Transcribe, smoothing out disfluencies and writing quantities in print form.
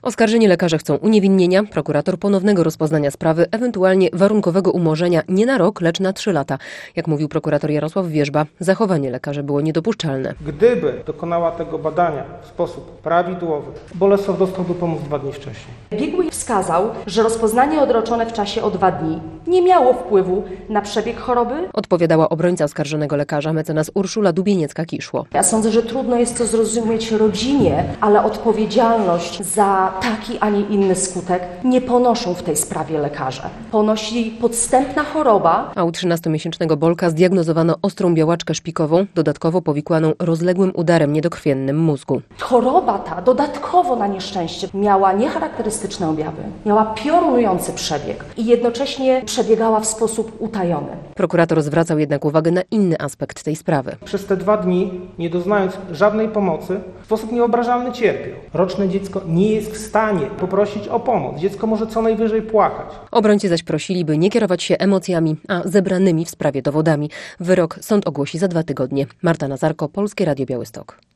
Oskarżeni lekarze chcą uniewinnienia, prokurator ponownego rozpoznania sprawy, ewentualnie warunkowego umorzenia nie na rok, lecz na 3 lata. Jak mówił prokurator Jarosław Wierzba, zachowanie lekarzy było niedopuszczalne. Gdyby dokonała tego badania w sposób prawidłowy, Bolesław dostałby pomoc 2 dni wcześniej. Biegły wskazał, że rozpoznanie odroczone w czasie o 2 dni nie miało wpływu na przebieg choroby. Odpowiadała obrońca oskarżonego lekarza, mecenas Urszula Dubieniecka-Kiszło. Ja sądzę, że trudno jest to zrozumieć rodzinie, ale odpowiedzialność za taki, a nie inny skutek nie ponoszą w tej sprawie lekarze. Ponosi podstępna choroba. A u 13-miesięcznego Bolka zdiagnozowano ostrą białaczkę szpikową, dodatkowo powikłaną rozległym udarem niedokrwiennym mózgu. Choroba ta dodatkowo na nieszczęście miała niecharakterystyczne objawy, miała piorunujący przebieg i jednocześnie przebiegała w sposób utajony. Prokurator zwracał jednak uwagę na inny aspekt tej sprawy. Przez te 2 dni, nie doznając żadnej pomocy, w sposób niewyobrażalny cierpiał. Roczne dziecko nie jest w stanie poprosić o pomoc. Dziecko może co najwyżej płakać. Obrońcy zaś prosili, by nie kierować się emocjami, a zebranymi w sprawie dowodami. Wyrok sąd ogłosi za 2 tygodnie. Marta Nazarko, Polskie Radio Białystok.